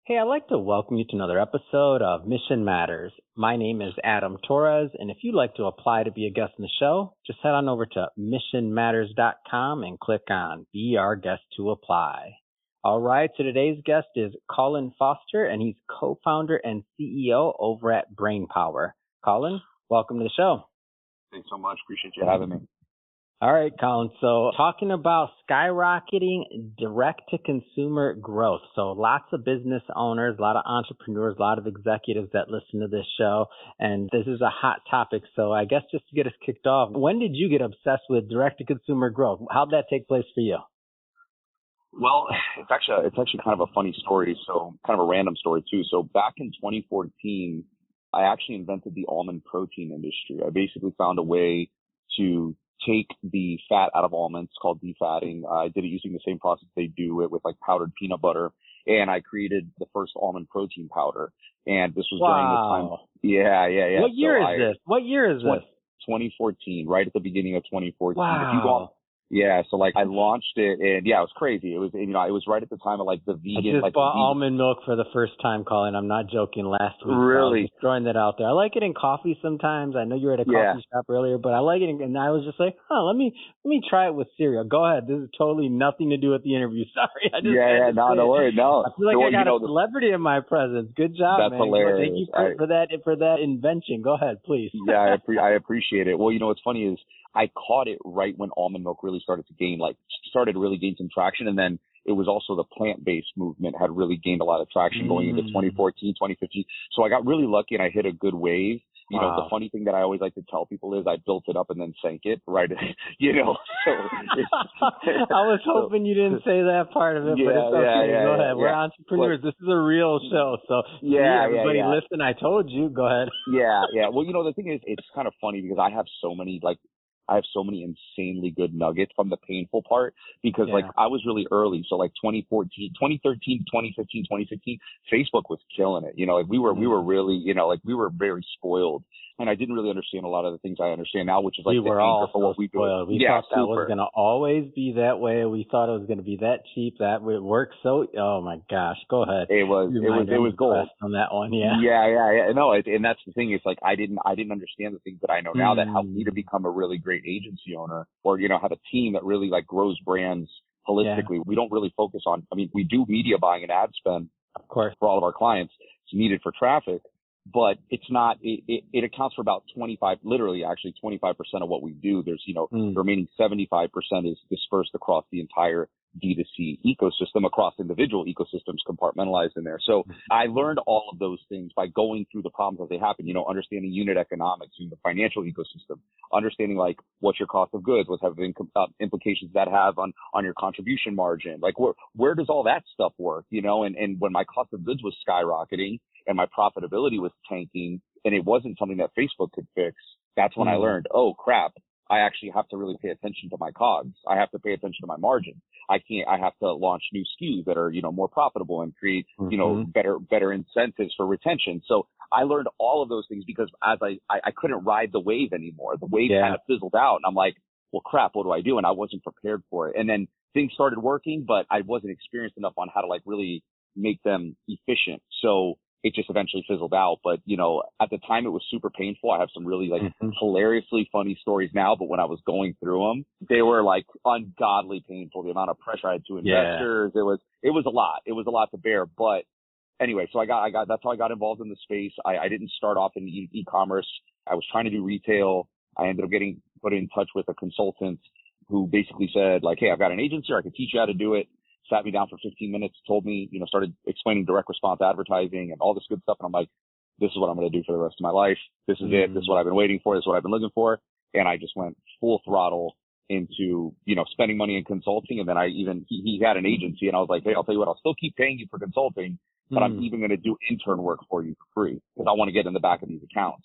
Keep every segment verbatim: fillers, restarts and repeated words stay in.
Hey, I'd like to welcome you to another episode of Mission Matters. My name is Adam Torres, and if you'd like to apply to be a guest in the show, just head on over to mission matters dot com and click on Be Our Guest to apply. All right, so today's guest is Colin Foster, and he's co-founder and C E O over at BrainPower. Colin, welcome to the show. Thanks so much. Appreciate you having me. All right, Colin. So talking about skyrocketing direct-to-consumer growth. So lots of business owners, a lot of entrepreneurs, a lot of executives that listen to this show, and this is a hot topic. So I guess just to get us kicked off, when did you get obsessed with direct-to-consumer growth? How'd that take place for you? Well, it's actually it's actually kind of a funny story. So kind of a random story too. So back in twenty fourteen, I actually invented the almond protein industry. I basically found a way to take the fat out of almonds called defatting. I did it using the same process they do it with like powdered peanut butter. And I created the first almond protein powder. And this was wow. during the time. Yeah, yeah, yeah. What year so is I, this? What year is this? twenty fourteen, right at the beginning of twenty fourteen. Wow. If you go, yeah, so like I launched it and yeah, it was crazy. It was, you know, it was right at the time of like the vegan. I just like bought vegan. almond milk for the first time, Colin. I'm not joking. Last week, really, so just throwing that out there. I like it in coffee sometimes. I know you were at a coffee yeah. shop earlier, but I like it, in, and I was just like, huh, let me let me try it with cereal. Go ahead. This is totally nothing to do with the interview. Sorry, I just yeah, yeah, no, no worry, no. I feel like no, I got you know, a celebrity in my presence. Good job, that's man. hilarious. Thank you for, I, for that for that invention. Go ahead, please. yeah, I, pre- I appreciate it. Well, you know what's funny is I caught it right when almond milk really started to gain, like, started to really gain some traction. And then it was also the plant-based movement had really gained a lot of traction going mm. into twenty fourteen, twenty fifteen. So I got really lucky and I hit a good wave. You wow. know, the funny thing that I always like to tell people is I built it up and then sank it, right? you know, so. I was hoping you didn't say that part of it, yeah, but it's okay. Yeah, yeah, Go yeah, ahead. We're yeah. entrepreneurs. Well, this is a real show. So, yeah, everybody yeah, yeah. listen, I told you. Go ahead. yeah, yeah. Well, you know, the thing is, it's kind of funny because I have so many, like, I have so many insanely good nuggets from the painful part because yeah. like I was really early. So like twenty fourteen, twenty thirteen, twenty fifteen, twenty sixteen, Facebook was killing it. You know, like we were, mm-hmm. we were really, you know, like we were very spoiled. And I didn't really understand a lot of the things I understand now, which is like we the were anchor all for what we do. We yeah, thought that super. was going to always be that way. We thought it was going to be that cheap. That it worked so. Oh my gosh, go ahead. It was. Your it was. It was gold on that one. Yeah. Yeah, yeah, yeah. No, it, and that's the thing. It's like I didn't. I didn't understand the things that I know now mm. that helped me to become a really great agency owner, or you know, have a team that really like grows brands holistically. Yeah. We don't really focus on. I mean, we do media buying and ad spend, of course, for all of our clients. It's needed for traffic. But it's not, it, it, it accounts for about twenty-five, literally actually twenty-five percent of what we do. There's, you know, mm. the remaining seventy-five percent is dispersed across the entire D two C ecosystem, across individual ecosystems compartmentalized in there. So I learned all of those things by going through the problems as they happen, you know, understanding unit economics, you know, the financial ecosystem, understanding like what's your cost of goods, what have income, uh, implications that have on, on your contribution margin, like where, where does all that stuff work, you know, and, and when my cost of goods was skyrocketing, and my profitability was tanking and it wasn't something that Facebook could fix, that's when mm. I learned, oh crap, I actually have to really pay attention to my cogs. I have to pay attention to my margin. I can't, I have to launch new S K Us that are, you know, more profitable and create, mm-hmm. you know, better, better incentives for retention. So I learned all of those things because as I, I, I couldn't ride the wave anymore. The wave yeah. kind of fizzled out and I'm like, well crap, what do I do? And I wasn't prepared for it. And then things started working, but I wasn't experienced enough on how to like really make them efficient. So it just eventually fizzled out. But, you know, at the time it was super painful. I have some really like mm-hmm. hilariously funny stories now, but when I was going through them, they were like ungodly painful. The amount of pressure I had to investors, yeah. it was, it was a lot. It was a lot to bear. But anyway, so I got, I got, that's how I got involved in the space. I, I didn't start off in e- e-commerce. I was trying to do retail. I ended up getting put in touch with a consultant who basically said like, hey, I've got an agency, I can teach you how to do it. Sat me down for fifteen minutes, told me, you know, started explaining direct response advertising and all this good stuff. And I'm like, this is what I'm going to do for the rest of my life. This is mm. it. This is what I've been waiting for. This is what I've been looking for. And I just went full throttle into, you know, spending money in consulting. And then I even, he, he had an agency and I was like, hey, I'll tell you what, I'll still keep paying you for consulting, but mm. I'm even going to do intern work for you for free because I want to get in the back of these accounts.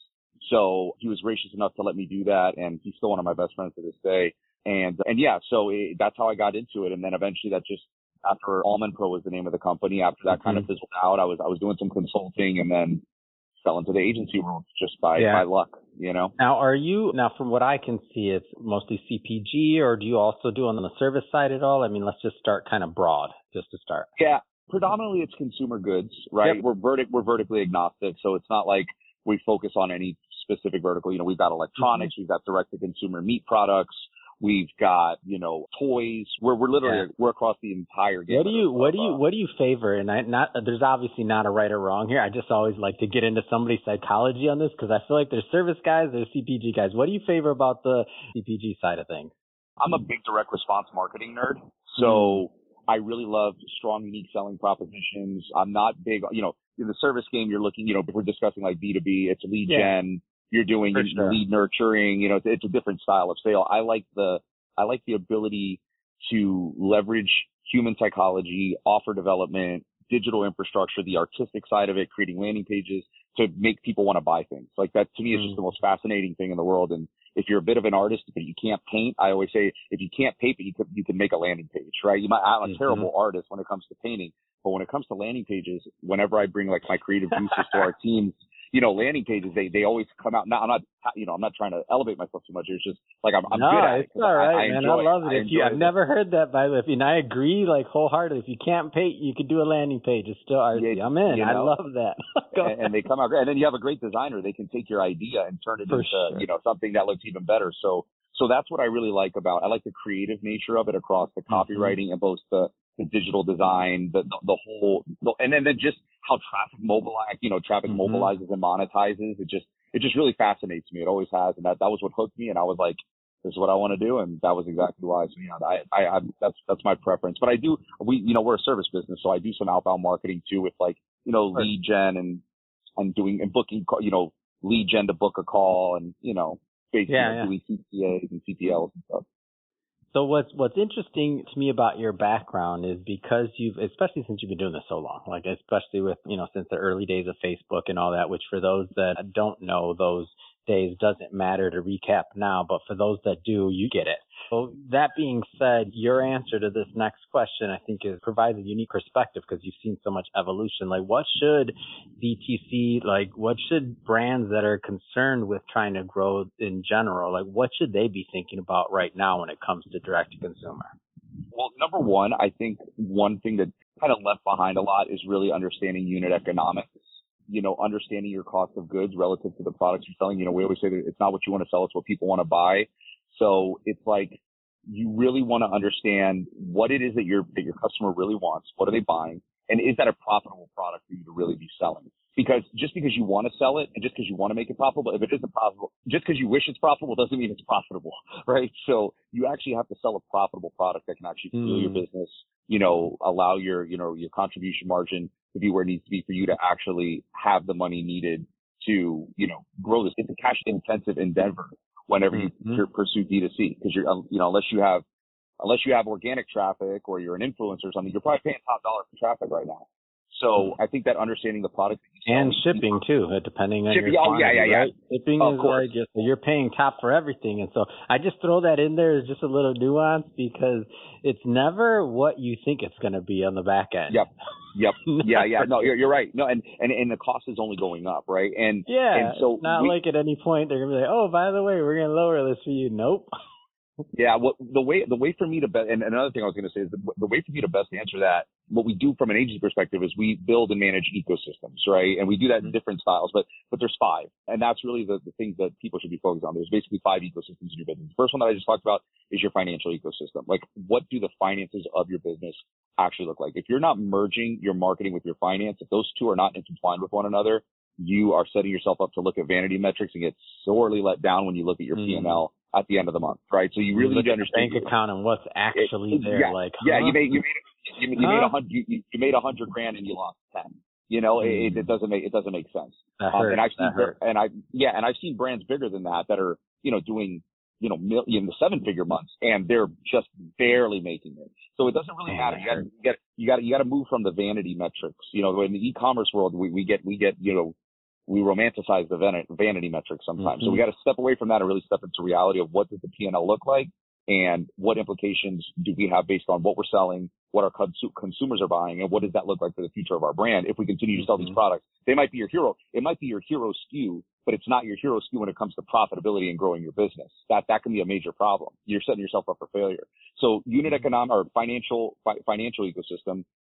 So he was gracious enough to let me do that. And he's still one of my best friends to this day. And, and yeah, so it, that's how I got into it. And then eventually that just, after Almond Pro was the name of the company, after that mm-hmm. kind of fizzled out, I was, I was doing some consulting and then fell into the agency world just by, yeah. by luck, you know? Now, are you, now from what I can see, it's mostly C P G, or do you also do on the service side at all? I mean, let's just start kind of broad, just to start. Yeah. Predominantly it's consumer goods, right? Yep. We're vertic, we're vertically agnostic. So it's not like we focus on any specific vertical. You know, we've got electronics, mm-hmm. we've got direct to consumer meat products. We've got, you know, toys. We're we're literally yeah. we're across the entire game. What do you what do you what do you favor? And I not there's obviously not a right or wrong here. I just always like to get into somebody's psychology on this because I feel like there's service guys, there's C P G guys. What do you favor about the C P G side of things? I'm a big direct response marketing nerd, so mm-hmm. I really love strong, unique selling propositions. I'm not big, you know, in the service game. You're looking, you know, if we're discussing like B two B, it's lead yeah. gen. You're doing sure. lead nurturing, you know, it's, it's a different style of sale. I like the, I like the ability to leverage human psychology, offer development, digital infrastructure, the artistic side of it, creating landing pages to make people want to buy things. Like that to me is mm. just the most fascinating thing in the world. And if you're a bit of an artist, but you can't paint, I always say if you can't paint, but you can, you can make a landing page, right? You might, I'm a mm-hmm. terrible artist when it comes to painting, but when it comes to landing pages, whenever I bring like my creative juices to our teams, you know, landing pages, they, they always come out. Now, I'm not, you know, I'm not trying to elevate myself too much. It's just like, I'm, I'm no, good at it. It's all right, I, I man. enjoy I love it. it. If you, I've it. never heard that, by the way. And I agree, like, wholeheartedly. If you can't paint, you could do a landing page. It's still artsy. Yeah, I'm in. You know? I love that. and, and they come out great. And then you have a great designer. They can take your idea and turn it For into, sure. you know, something that looks even better. So, so that's what I really like about, I like the creative nature of it across the copywriting mm-hmm. and both the, the digital design, the, the, the whole, the, and then, then just how traffic mobilize, you know, traffic mm-hmm. mobilizes and monetizes. It just, it just really fascinates me. It always has. And that, that was what hooked me. And I was like, this is what I want to do. And that was exactly why. So, yeah, I, I, I, that's, that's my preference. But I do, we, you know, we're a service business. So I do some outbound marketing too with like, you know, lead gen and, and doing and booking, you know, lead gen to book a call and, you know, basically yeah, yeah. doing C P As and C P Ls and stuff. So what's what's interesting to me about your background is because you've, especially since you've been doing this so long, like especially with, you know, since the early days of Facebook and all that, which for those that don't know those days doesn't matter to recap now, but for those that do, you get it. So that being said, your answer to this next question, I think, is provides a unique perspective because you've seen so much evolution. Like, what should D T C, like, what should brands that are concerned with trying to grow in general, like, what should they be thinking about right now when it comes to direct to consumer? Well, number one, I think one thing that kind of left behind a lot is really understanding unit economics. You know, understanding your cost of goods relative to the products you're selling. You know, we always say that it's not what you want to sell, it's what people want to buy. So it's like you really want to understand what it is that your that your customer really wants. What are they buying? And is that a profitable product for you to really be selling? Because just because you want to sell it and just because you want to make it profitable, if it isn't profitable, just because you wish it's profitable doesn't mean it's profitable, right? So you actually have to sell a profitable product that can actually fuel mm. your business, you know, allow your, you know, your contribution margin to be where it needs to be for you to actually have the money needed to, you know, grow this. It's a cash intensive endeavor whenever you mm-hmm. pursue D two C because you're, you know, unless you have, unless you have organic traffic or you're an influencer or something, you're probably paying top dollar for traffic right now. So I think that understanding the product that you sell and shipping too, depending on shipping, your quantity, oh, yeah, yeah, right? yeah. Shipping of is course. like just, you're paying top for everything, and so I just throw that in there as just a little nuance because it's never what you think it's going to be on the back end. Yep. Yep. yeah, yeah. No, you're you're right. No, and, and and the cost is only going up, right? And yeah, and so it's not we, like at any point they're gonna be like, oh, by the way, we're gonna lower this for you. Nope. Yeah, what the way the way for me to be, and another thing I was going to say is the, the way for me to best answer that. What we do from an agency perspective is we build and manage ecosystems, right? And we do that in different styles, but but there's five, and that's really the, the things that people should be focused on. There's basically five ecosystems in your business. The first one that I just talked about is your financial ecosystem. Like, what do the finances of your business actually look like? If you're not merging your marketing with your finance, if those two are not intertwined with one another, you are setting yourself up to look at vanity metrics and get sorely let down when you look at your mm. P and L at the end of the month, right? So you really you need to understand bank account and what's actually it, there. Yeah, like, yeah, huh? you made you made you, you huh? made a hundred you, you made a hundred grand and you lost ten. You know, mm. it, it doesn't make it doesn't make sense. That um, hurt. And I've seen that and I yeah, and I've seen brands bigger than that that are you know doing you know million the seven figure months and they're just barely making it. So it doesn't really Man, matter. You got you got you got you got to move from the vanity metrics. You know, in the e-commerce world, we we get we get you know. we romanticize the vanity, vanity metrics sometimes. Mm-hmm. So we got to step away from that and really step into reality of what does the P and L look like and what implications do we have based on what we're selling, what our cons- consumers are buying, and what does that look like for the future of our brand if we continue to sell mm-hmm. these products. They might be your hero. It might be your hero S K U, but it's not your hero S K U when it comes to profitability and growing your business. That that can be a major problem. You're setting yourself up for failure. So unit economic or financial fi- financial ecosystem,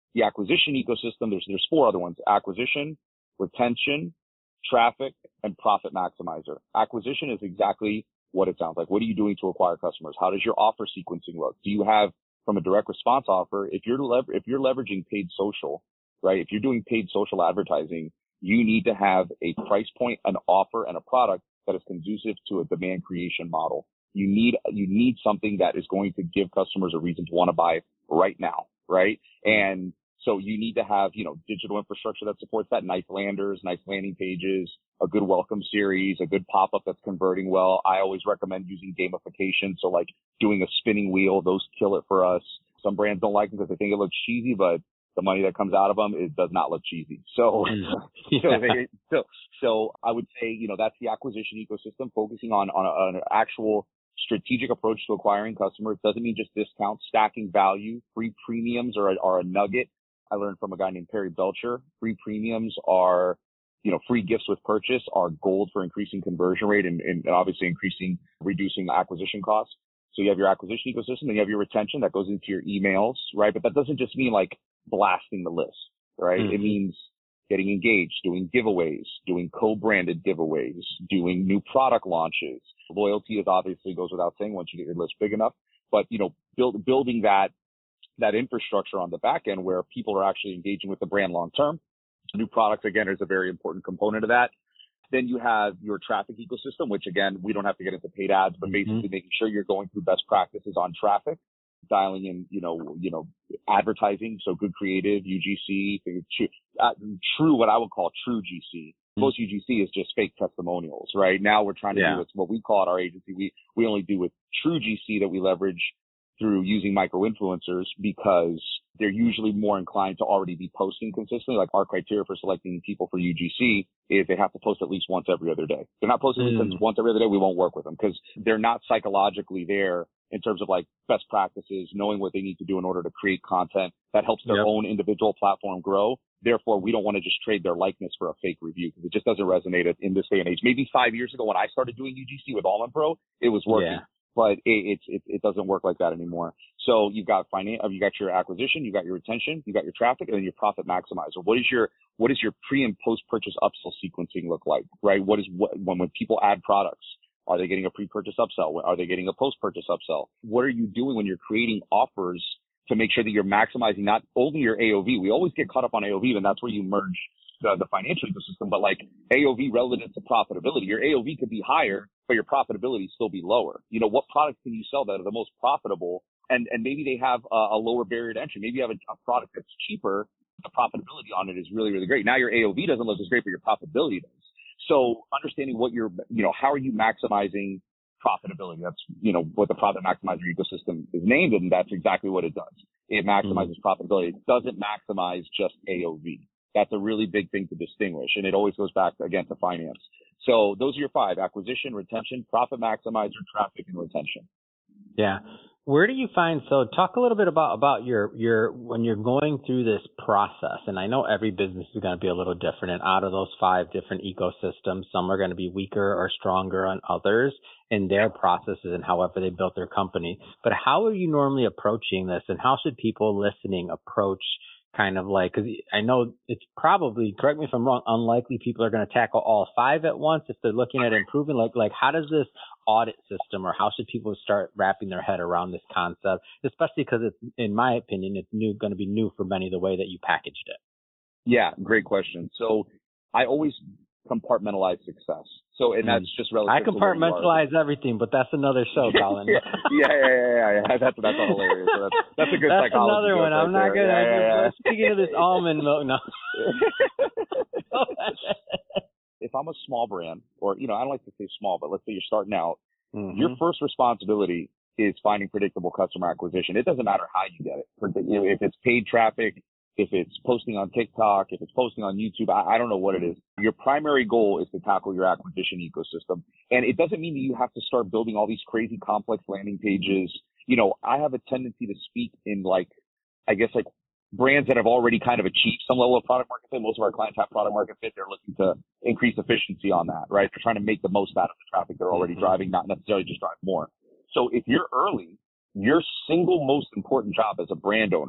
the acquisition ecosystem, there's, there's four other ones: acquisition, retention, traffic, and profit maximizer. Acquisition is exactly what it sounds like. What are you doing to acquire customers? How does your offer sequencing look? Do you have, from a direct response offer, if you're lever- if you're leveraging paid social, right? If you're doing paid social advertising, you need to have a price point, an offer, and a product that is conducive to a demand creation model. You need, you need something that is going to give customers a reason to want to buy right now, right? And so you need to have, you know, digital infrastructure that supports that, nice landers, nice landing pages, a good welcome series, a good pop-up that's converting well. I always recommend using gamification. So like doing a spinning wheel, those kill it for us. Some brands don't like them because they think it looks cheesy, but the money that comes out of them, it does not look cheesy. So, yeah. so, they, so, so I would say, you know, that's the acquisition ecosystem, focusing on, on, a, on an actual strategic approach to acquiring customers. It doesn't mean just discounts, stacking value. Free premiums are, are a nugget. I learned from a guy named Perry Belcher. Free premiums are, you know, free gifts with purchase are gold for increasing conversion rate and, and obviously increasing, reducing acquisition costs. So you have your acquisition ecosystem, then you have your retention that goes into your emails, right? But that doesn't just mean like blasting the list, right? Mm-hmm. It means getting engaged, doing giveaways, doing co-branded giveaways, doing new product launches. Loyalty is obviously goes without saying once you get your list big enough, but you know, build, building that, that infrastructure on the back end where people are actually engaging with the brand long term. New products, again, is a very important component of that. Then you have your traffic ecosystem, which again, we don't have to get into paid ads, but basically mm-hmm. making sure you're going through best practices on traffic, dialing in, you know, you know, advertising. So good creative, U G C, true, uh, true, what I would call true G C. Mm-hmm. Most U G C is just fake testimonials, right? Now we're trying to yeah. do what's what we call at our agency. We, we only do with true G C that we leverage through using micro influencers because they're usually more inclined to already be posting consistently. Like our criteria for selecting people for U G C is they have to post at least once every other day. If they're not posting mm. once every other day, we won't work with them because they're not psychologically there in terms of like best practices, knowing what they need to do in order to create content that helps their yep. own individual platform grow. Therefore, we don't want to just trade their likeness for a fake review because it just doesn't resonate in this day and age. Maybe five years ago when I started doing U G C with Allman Pro, it was working. Yeah. But it, it, it doesn't work like that anymore. So you've got finance, you got your acquisition, you got your retention, you got your traffic, and then your profit maximizer. What is your, what is your pre and post purchase upsell sequencing look like, right? What is what, when, when people add products, are they getting a pre-purchase upsell? Are they getting a post-purchase upsell? What are you doing when you're creating offers to make sure that you're maximizing not only your A O V? We always get caught up on A O V, and that's where you merge the, the financial ecosystem, but like A O V relative to profitability. Your A O V could be higher, but your profitability still be lower. You know, what products can you sell that are the most profitable? And, and maybe they have a, a lower barrier to entry. Maybe you have a, a product that's cheaper. The profitability on it is really, really great. Now your A O V doesn't look as great, but your profitability does. So understanding what you're, you know, how are you maximizing profitability? That's, you know, what the profit maximizer ecosystem is named, and that's exactly what it does. It maximizes mm-hmm. profitability. It doesn't maximize just A O V. That's a really big thing to distinguish. And it always goes back, again, to finance. So those are your five: acquisition, retention, profit maximizer, traffic, and retention. Yeah. Where do you find, so talk a little bit about, about your, your, when you're going through this process, and I know every business is going to be a little different, and out of those five different ecosystems, some are going to be weaker or stronger on others in their processes and however they built their company. But how are you normally approaching this, and how should people listening approach kind of like, because I know it's probably, correct me if I'm wrong, unlikely people are going to tackle all five at once if they're looking at improving. Like, like how does this audit system, or how should people start wrapping their head around this concept, especially because it's, in my opinion, it's new, going to be new for many the way that you packaged it? Yeah, great question. So I always compartmentalize success. So, and that's just relative. I compartmentalize everything, but that's another show, Colin. yeah, yeah, yeah, yeah, yeah. That's that's hilarious. So that's, that's a good that's psychology. That's another one. Right I'm not there. good. Yeah, yeah, yeah. Speaking of this almond milk, no. If I'm a small brand, or, you know, I don't like to say small, but let's say you're starting out, mm-hmm. your first responsibility is finding predictable customer acquisition. It doesn't matter how you get it. If it's paid traffic, if it's posting on TikTok, if it's posting on YouTube, I, I don't know what it is. Your primary goal is to tackle your acquisition ecosystem. And it doesn't mean that you have to start building all these crazy complex landing pages. You know, I have a tendency to speak in like, I guess like brands that have already kind of achieved some level of product market fit. Most of our clients have product market fit. They're looking to increase efficiency on that, right? They're trying to make the most out of the traffic they're already mm-hmm. driving, not necessarily just drive more. So if you're early, your single most important job as a brand owner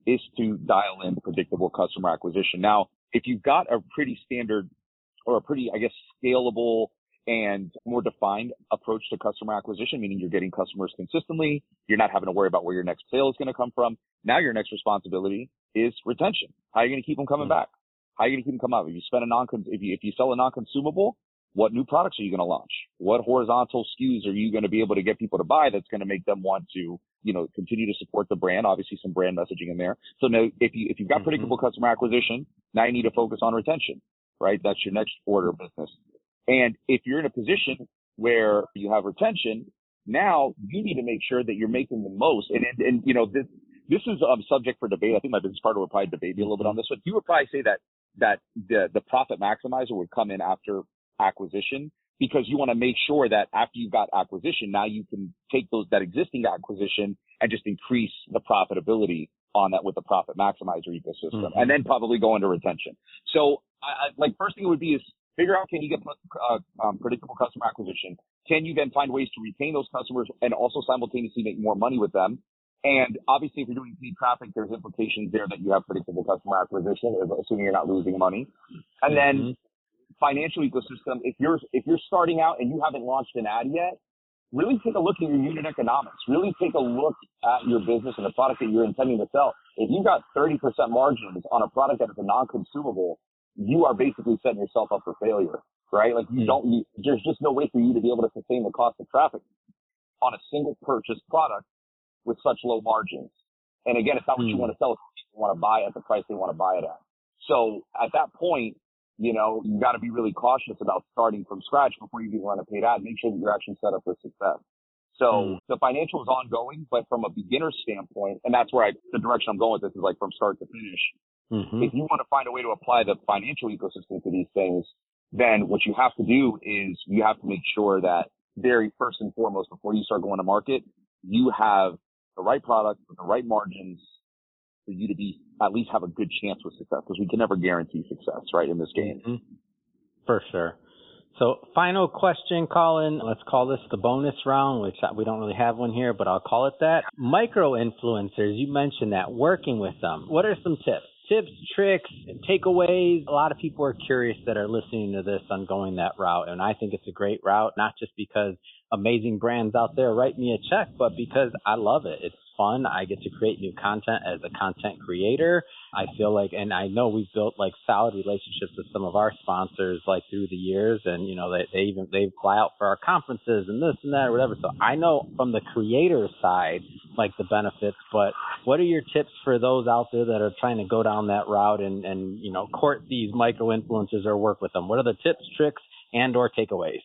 is to dial in predictable customer acquisition. Now, if you've got a pretty standard or a pretty, I guess, scalable and more defined approach to customer acquisition, meaning you're getting customers consistently, you're not having to worry about where your next sale is going to come from. Now your next responsibility is retention. How are you going to keep them coming mm-hmm. back? How are you going to keep them coming up? If you spend a non, if you, if you sell a non-consumable, what new products are you going to launch? What horizontal S K Us are you going to be able to get people to buy that's going to make them want to, you know, continue to support the brand? Obviously some brand messaging in there. So now if you, if you've got mm-hmm. predictable customer acquisition, now you need to focus on retention, right? That's your next order of business. And if you're in a position where you have retention, now you need to make sure that you're making the most. And, and, and you know, this, this is a subject for debate. I think my business partner would probably debate me a little bit on this, but he would probably say that, that the, the profit maximizer would come in after acquisition, because you want to make sure that after you've got acquisition, now you can take those, that existing acquisition and just increase the profitability on that with the profit maximizer ecosystem, mm-hmm. and then probably go into retention. So I, I, like first thing it would be is figure out, can you get uh, um, predictable customer acquisition? Can you then find ways to retain those customers and also simultaneously make more money with them? And obviously, if you're doing paid traffic, there's implications there that you have predictable customer acquisition, assuming you're not losing money. And mm-hmm. then financial ecosystem, if you're if you're starting out and you haven't launched an ad yet, really take a look at your unit economics. Really take a look at your business and the product that you're intending to sell. If you've got thirty percent margins on a product that is a non-consumable, you are basically setting yourself up for failure, right? Like you don't, you, there's just no way for you to be able to sustain the cost of traffic on a single purchase product with such low margins. And again, it's not what mm. you want to sell. It's what people want to buy at the price they want to buy it at. So at that point, you know, you got to be really cautious about starting from scratch before you even run a paid ad. Make sure that you're actually set up for success. So mm. the financial is ongoing, but from a beginner standpoint, and that's where I, the direction I'm going with this is like from start to finish. Mm-hmm. If you want to find a way to apply the financial ecosystem to these things, then what you have to do is you have to make sure that very first and foremost, before you start going to market, you have the right product with the right margins for you to be, at least have a good chance with success, because we can never guarantee success, right, in this game. Mm-hmm. For sure. So final question, Colin. Let's call this the bonus round, which we don't really have one here, but I'll call it that. Micro-influencers, you mentioned that, working with them. What are some tips? Tips, tricks, takeaways. A lot of people are curious that are listening to this on going that route. And I think it's a great route, not just because amazing brands out there write me a check, but because I love it. It's fun. I get to create new content as a content creator. I feel like, and I know we've built like solid relationships with some of our sponsors like through the years, and you know, they, they even, they fly out for our conferences and this and that or whatever. So I know from the creator side, like the benefits, but what are your tips for those out there that are trying to go down that route and, and, you know, court these micro influencers or work with them? What are the tips, tricks, and or takeaways?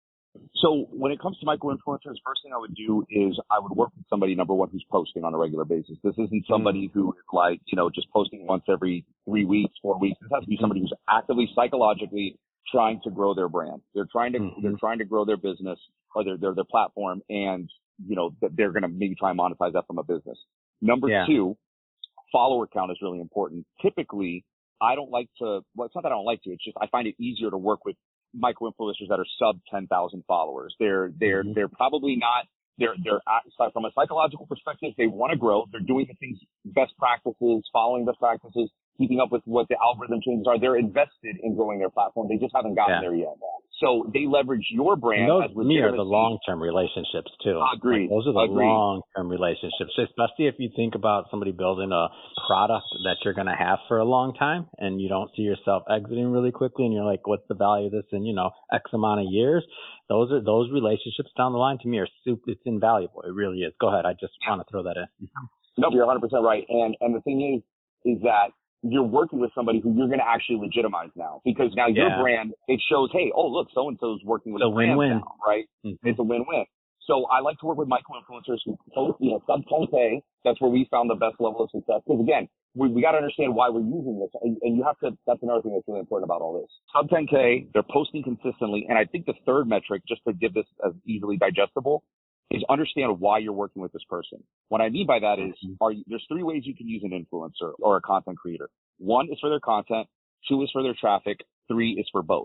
So when it comes to micro-influencers, first thing I would do is I would work with somebody, number one, who's posting on a regular basis. This isn't somebody who is like, you know, just posting once every three weeks, four weeks. This has to be somebody who's actively, psychologically trying to grow their brand. They're trying to, mm-hmm. they're trying to grow their business or their, their, their platform, and, you know, they're going to maybe try and monetize that from a business. Number yeah. two, follower count is really important. Typically, I don't like to, well, it's not that I don't like to, it's just I find it easier to work with micro influencers that are sub ten thousand followers. They're, they're, mm-hmm. they're probably not, they're, they're from a psychological perspective, they want to grow. They're doing the things, best practices, following best practices, keeping up with what the algorithm changes are. They're invested in growing their platform. They just haven't gotten yeah. there yet. So they leverage your brand. And those, as to me, are the long-term relationships too. Agreed. Like, those are the Agreed. long-term relationships, especially if you think about somebody building a product that you're going to have for a long time, and you don't see yourself exiting really quickly, and you're like, what's the value of this in, you know, X amount of years? Those are those relationships down the line to me are super, it's invaluable. It really is. Go ahead. I just want to throw that in. No, you're one hundred percent right. And and the thing is, is that you're working with somebody who you're going to actually legitimize now, because now your yeah. brand, it shows, hey, oh, look, so-and-so's working with a win-win now, right? Mm-hmm. It's a win-win. So I like to work with micro-influencers who post, you know, sub ten K. That's where we found the best level of success. Because again, we, we got to understand why we're using this. And, and you have to, that's another thing that's really important about all this. Sub ten K, they're posting consistently. And I think the third metric, just to give this as easily digestible, is understand why you're working with this person. What I mean by that is, are you, there's three ways you can use an influencer or a content creator. One is for their content. Two is for their traffic. Three is for both.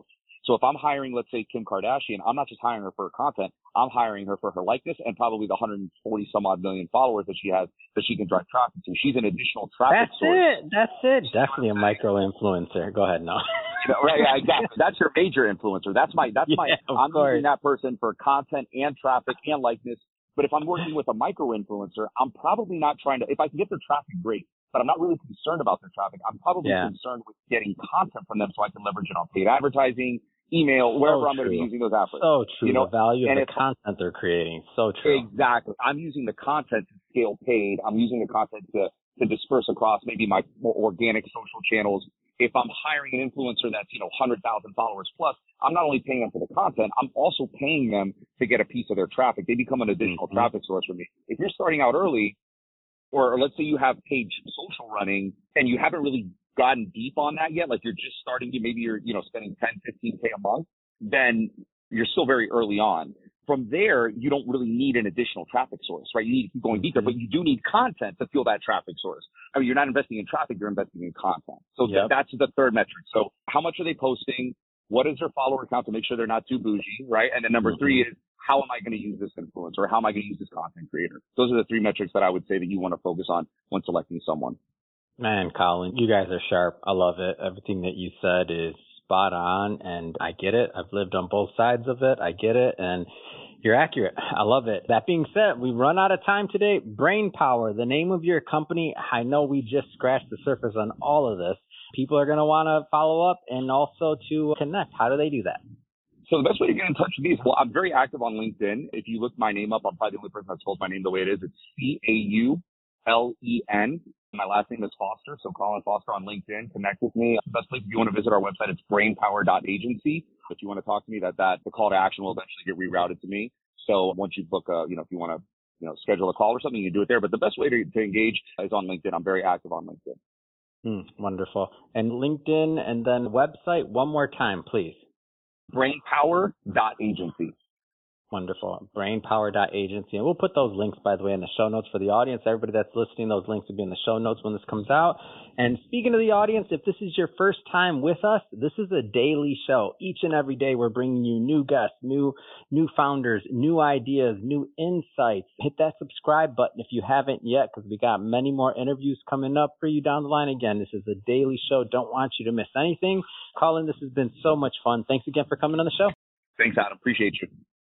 So if I'm hiring, let's say, Kim Kardashian, I'm not just hiring her for her content. I'm hiring her for her likeness and probably the one hundred forty some odd million followers that she has that she can drive traffic to. She's an additional traffic That's source. That's it. That's it. Definitely a micro influencer. Go ahead, no. You know, right, yeah, exactly. That's your major influencer. That's my, that's yeah, my, I'm course. using that person for content and traffic and likeness. But if I'm working with a micro influencer, I'm probably not trying to, if I can get their traffic, great, but I'm not really concerned about their traffic. I'm probably yeah. concerned with getting content from them so I can leverage it on paid advertising, email, so wherever I'm true. going to be using those efforts. So true. You know, the value and of the content they're creating. So true. Exactly. I'm using the content to scale paid. I'm using the content to, to disperse across maybe my more organic social channels. If I'm hiring an influencer that's, you know, one hundred thousand followers plus, I'm not only paying them for the content, I'm also paying them to get a piece of their traffic. They become an additional mm-hmm. traffic source for me. If you're starting out early, or, or let's say you have paid social running and you haven't really gotten deep on that yet, like you're just starting, maybe you're, you know, spending ten, fifteen K a month, then you're still very early on. From there, you don't really need an additional traffic source, right? You need to keep going deeper, but you do need content to fuel that traffic source. I mean, you're not investing in traffic, you're investing in content. So yep. th- that's the third metric. So how much are they posting? What is their follower count to make sure they're not too bougie, right? And then number mm-hmm. three is, how am I going to use this influencer, or how am I going to use this content creator? Those are the three metrics that I would say that you want to focus on when selecting someone. Man, Colin, you guys are sharp. I love it. Everything that you said is spot on, and I get it. I've lived on both sides of it. I get it, and you're accurate. I love it. That being said, we run out of time today. Brainpower, the name of your company. I know we just scratched the surface on all of this. People are going to want to follow up and also to connect. How do they do that? So the best way to get in touch with me is, well, I'm very active on LinkedIn. If you look my name up, I'm probably the only person that spells my name the way it is. It's C A U L E N. My last name is Foster, so Colin Foster on LinkedIn. Connect with me. The best place, if you want to visit our website, it's brainpower dot agency. If you want to talk to me, that, that the call to action will eventually get rerouted to me. So once you book a, you know, if you want to, you know, schedule a call or something, you can do it there. But the best way to, to engage is on LinkedIn. I'm very active on LinkedIn. Mm, wonderful. And LinkedIn and then website, one more time, please. brainpower dot agency. Wonderful. brainpower dot agency. And we'll put those links, by the way, in the show notes for the audience. Everybody that's listening, those links will be in the show notes when this comes out. And speaking of the audience, if this is your first time with us, this is a daily show. Each and every day, we're bringing you new guests, new new founders, new ideas, new insights. Hit that subscribe button if you haven't yet, because we got many more interviews coming up for you down the line. Again, this is a daily show. Don't want you to miss anything. Colin, this has been so much fun. Thanks again for coming on the show. Thanks, Adam. Appreciate you.